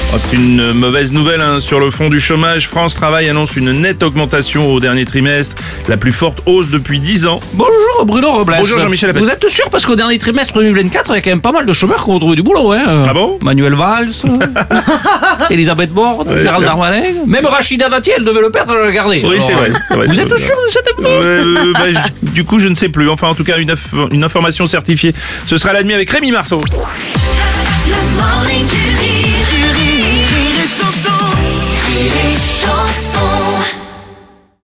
Oh, c'est une mauvaise nouvelle sur le front du chômage. France Travail annonce une nette augmentation au dernier trimestre, la plus forte hausse depuis 10 ans. Bonjour Bruno Robles. Bonjour Jean-Michel Apathy. Vous êtes sûr parce qu'au dernier trimestre 2024, il y a quand même pas mal de chômeurs qui ont trouvé du boulot, hein. Ah bon? Manuel Valls, Elisabeth Borne, Ouais, Gérald c'est Darmanin, même Rachida Dati, elle devait le perdre, elle l'a gardé. Oui, Alors, c'est vrai. Vous êtes sûr de cette info? Du coup, je ne sais plus. Enfin, en tout cas, une information certifiée. Ce sera la nuit avec Rémi Marceau. Le morning du rire et chanson.